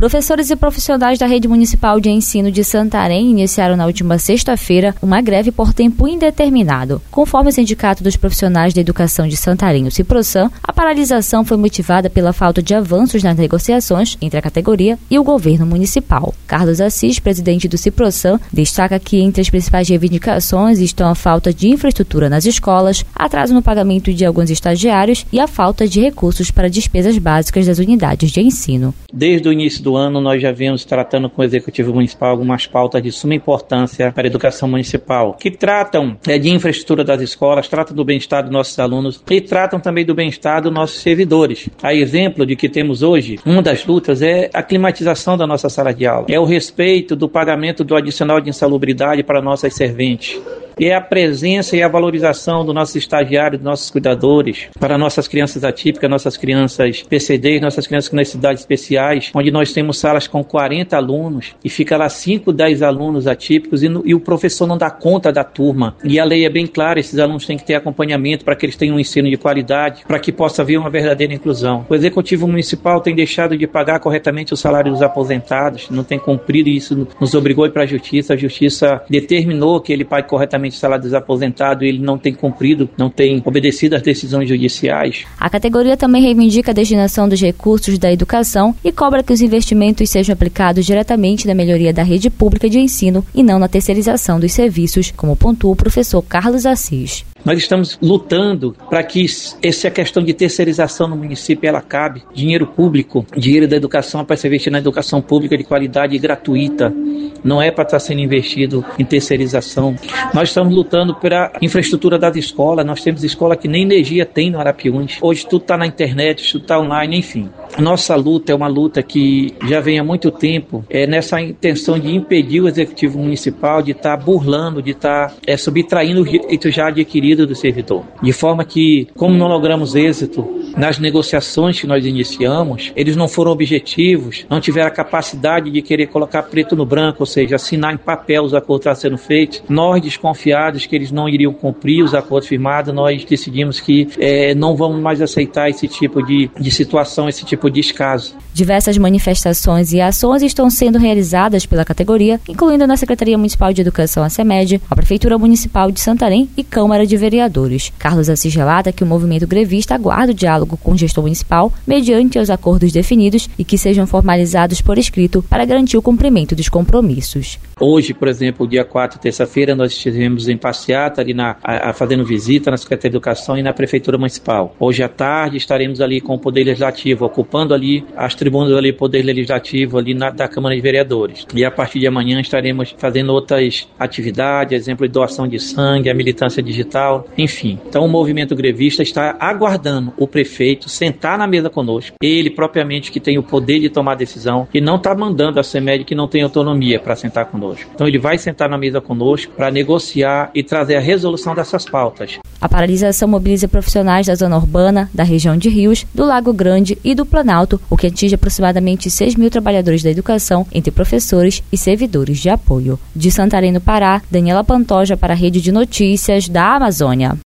Professores e profissionais da Rede Municipal de Ensino de Santarém iniciaram na última sexta-feira uma greve por tempo indeterminado. Conforme o Sindicato dos Profissionais da Educação de Santarém, o Ciprosan, a paralisação foi motivada pela falta de avanços nas negociações entre a categoria e o governo municipal. Carlos Assis, presidente do Ciprosan, destaca que entre as principais reivindicações estão a falta de infraestrutura nas escolas, atraso no pagamento de alguns estagiários e a falta de recursos para despesas básicas das unidades de ensino. Desde o início do ano, nós já viemos tratando com o Executivo Municipal algumas pautas de suma importância para a educação municipal, que tratam de infraestrutura das escolas, tratam do bem-estar dos nossos alunos e tratam também do bem-estar dos nossos servidores. A exemplo de que temos hoje, uma das lutas é a climatização da nossa sala de aula, é o respeito do pagamento do adicional de insalubridade para nossas serventes. E é a presença e a valorização dos nossos estagiários, dos nossos cuidadores, para nossas crianças atípicas, nossas crianças PCDs, nossas crianças com necessidades especiais, onde nós temos salas com 40 alunos e fica lá 5, 10 alunos atípicos e o professor não dá conta da turma. E a lei é bem clara, esses alunos têm que ter acompanhamento para que eles tenham um ensino de qualidade, para que possa haver uma verdadeira inclusão. O Executivo Municipal tem deixado de pagar corretamente o salário dos aposentados, não tem cumprido isso, nos obrigou a ir para a Justiça determinou que ele pague corretamente o salário dos aposentados e ele não tem cumprido, não tem obedecido às decisões judiciais. A categoria também reivindica a destinação dos recursos da educação e cobra que os investimentos sejam aplicados diretamente na melhoria da rede pública de ensino e não na terceirização dos serviços, como pontua o professor Carlos Assis. Nós estamos lutando para que essa questão de terceirização no município ela acabe. Dinheiro público, dinheiro da educação para ser investido na educação pública de qualidade e gratuita. Não é para estar sendo investido em terceirização. Nós estamos lutando pela infraestrutura das escolas. Nós temos escola que nem energia tem no Arapiuns. Hoje tudo está na internet, tudo está online, enfim. Nossa luta é uma luta que já vem há muito tempo, nessa intenção de impedir o Executivo Municipal de estar burlando, de estar subtraindo o direito já adquirido do servidor. De forma que, como não logramos êxito nas negociações que nós iniciamos, eles não foram objetivos, não tiveram a capacidade de querer colocar preto no branco, ou seja, assinar em papel os acordos que estavam sendo feitos. Nós, desconfiados que eles não iriam cumprir os acordos firmados, nós decidimos que não vamos mais aceitar esse tipo de situação, esse tipo de descaso. Diversas manifestações e ações estão sendo realizadas pela categoria, incluindo na Secretaria Municipal de Educação, a SEMED, a Prefeitura Municipal de Santarém e Câmara de Vereadores. Carlos Assis relata que o movimento grevista aguarda o diálogo com o gestor municipal mediante os acordos definidos e que sejam formalizados por escrito para garantir o cumprimento dos compromissos. Hoje, por exemplo, dia 4, terça-feira, nós estivemos em passeata ali fazendo visita na Secretaria de Educação e na Prefeitura Municipal. Hoje à tarde estaremos ali com o Poder Legislativo, ocupando ali as tribunas ali, Poder Legislativo ali da Câmara de Vereadores. E a partir de amanhã estaremos fazendo outras atividades, exemplo de doação de sangue, a militância digital, enfim. Então o movimento grevista está aguardando o prefeito sentar na mesa conosco, ele propriamente que tem o poder de tomar decisão e não está mandando a SEMED que não tem autonomia para sentar conosco. Então ele vai sentar na mesa conosco para negociar e trazer a resolução dessas pautas. A paralisação mobiliza profissionais da zona urbana, da região de Rios, do Lago Grande e do Planalto, o que atinge aproximadamente 6.000 trabalhadores da educação, entre professores e servidores de apoio. De Santarém, no Pará, Daniela Pantoja para a Rede de Notícias da Amazônia.